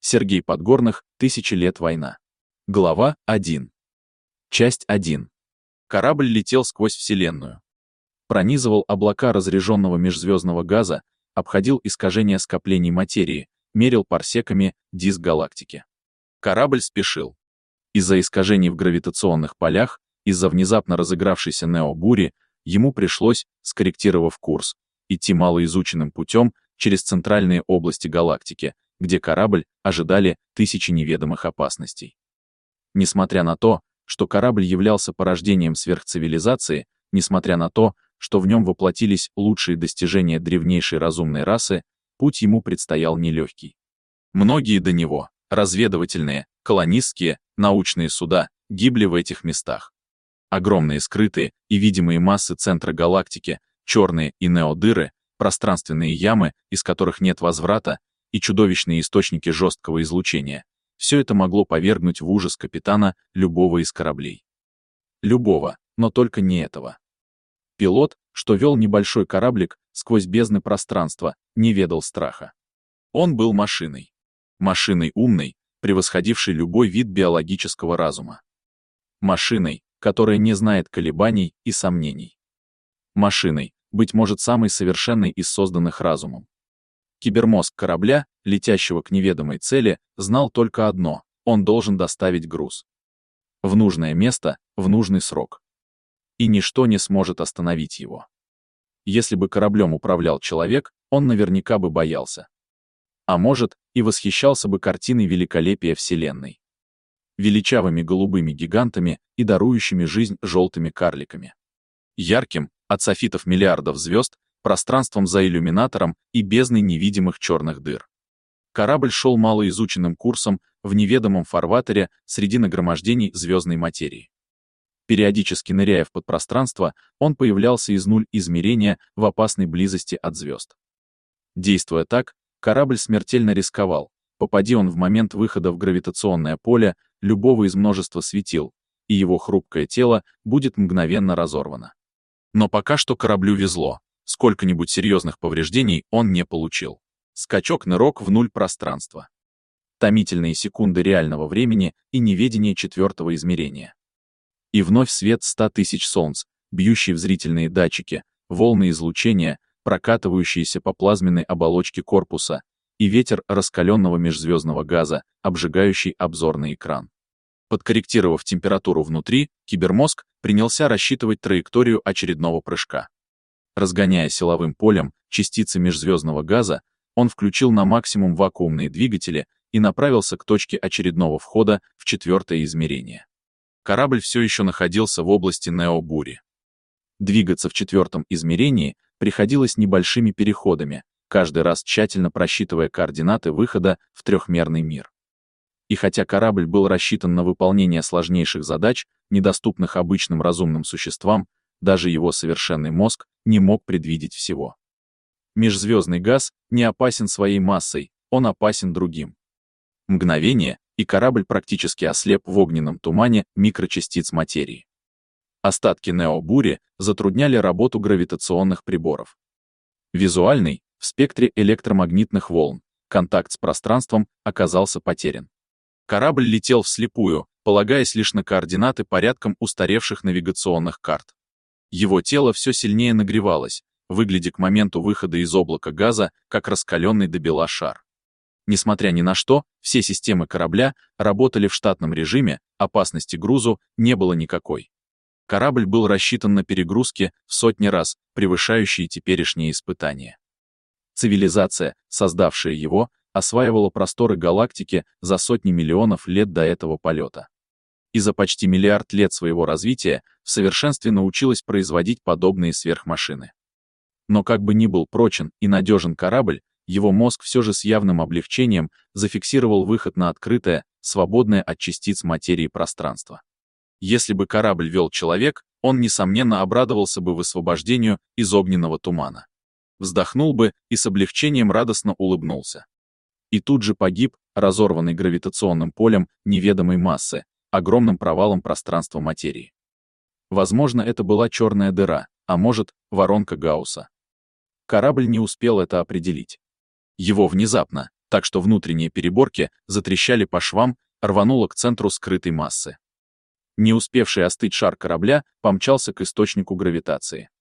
Сергей Подгорных, «Тысячи лет война». Глава 1. Часть 1. Корабль летел сквозь Вселенную. Пронизывал облака разряженного межзвездного газа, обходил искажения скоплений материи, мерил парсеками диск галактики. Корабль спешил. Из-за искажений в гравитационных полях, из-за внезапно разыгравшейся нео-бури, ему пришлось, скорректировав курс, идти малоизученным путем через центральные области галактики, где корабль ожидали тысячи неведомых опасностей. Несмотря на то, что корабль являлся порождением сверхцивилизации, несмотря на то, что в нем воплотились лучшие достижения древнейшей разумной расы, путь ему предстоял нелегкий. Многие до него, разведывательные, колонистские, научные суда, гибли в этих местах. Огромные скрытые и видимые массы центра галактики, черные и неодыры, пространственные ямы, из которых нет возврата, и чудовищные источники жесткого излучения — все это могло повергнуть в ужас капитана любого из кораблей. Любого, но только не этого. Пилот, что вел небольшой кораблик сквозь бездны пространства, не ведал страха. Он был машиной. Машиной умной, превосходившей любой вид биологического разума. Машиной, которая не знает колебаний и сомнений. Машиной, быть может, самой совершенной из созданных разумом. Кибермозг корабля, летящего к неведомой цели, знал только одно — он должен доставить груз. В нужное место, в нужный срок. И ничто не сможет остановить его. Если бы кораблем управлял человек, он наверняка бы боялся. А может, и восхищался бы картиной великолепия Вселенной. Величавыми голубыми гигантами и дарующими жизнь желтыми карликами. Ярким, от софитов миллиардов звезд, пространством за иллюминатором и бездной невидимых черных дыр. Корабль шел малоизученным курсом в неведомом фарватере среди нагромождений звездной материи. Периодически ныряя в подпространство, он появлялся из нуль измерения в опасной близости от звезд. Действуя так, корабль смертельно рисковал, попади он в момент выхода в гравитационное поле любого из множества светил, и его хрупкое тело будет мгновенно разорвано. Но пока что кораблю везло, сколько-нибудь серьезных повреждений он не получил. Скачок-нырок в нуль пространства. Томительные секунды реального времени и неведение четвертого измерения. И вновь свет 100 тысяч солнц, бьющий в зрительные датчики, волны излучения, прокатывающиеся по плазменной оболочке корпуса, и ветер раскаленного межзвездного газа, обжигающий обзорный экран. Подкорректировав температуру внутри, кибермозг принялся рассчитывать траекторию очередного прыжка. Разгоняя силовым полем частицы межзвездного газа, он включил на максимум вакуумные двигатели и направился к точке очередного входа в четвертое измерение. Корабль все еще находился в области нео-бури. Двигаться в четвертом измерении приходилось небольшими переходами, каждый раз тщательно просчитывая координаты выхода в трехмерный мир. И хотя корабль был рассчитан на выполнение сложнейших задач, недоступных обычным разумным существам, даже его совершенный мозг не мог предвидеть всего. Межзвездный газ не опасен своей массой, он опасен другим. Мгновение, и корабль практически ослеп в огненном тумане микрочастиц материи. Остатки нео-бури затрудняли работу гравитационных приборов. Визуальный, в спектре электромагнитных волн, контакт с пространством оказался потерян. Корабль летел вслепую, полагаясь лишь на координаты порядком устаревших навигационных карт. Его тело все сильнее нагревалось, выглядя к моменту выхода из облака газа, как раскаленный до бела шар. Несмотря ни на что, все системы корабля работали в штатном режиме, опасности грузу не было никакой. Корабль был рассчитан на перегрузки в сотни раз, превышающие теперешние испытания. Цивилизация, создавшая его, осваивала просторы галактики за сотни миллионов лет до этого полета. И за почти миллиард лет своего развития в совершенстве научилась производить подобные сверхмашины. Но как бы ни был прочен и надежен корабль, его мозг все же с явным облегчением зафиксировал выход на открытое, свободное от частиц материи пространство. Если бы корабль вел человек, он, несомненно, обрадовался бы высвобождению из огненного тумана. Вздохнул бы и с облегчением радостно улыбнулся. И тут же погиб, разорванный гравитационным полем неведомой массы, огромным провалом пространства материи. Возможно, это была черная дыра, а может, воронка Гаусса. Корабль не успел это определить. Его внезапно, так что внутренние переборки затрещали по швам, рвануло к центру скрытой массы. Не успевший остыть шар корабля помчался к источнику гравитации.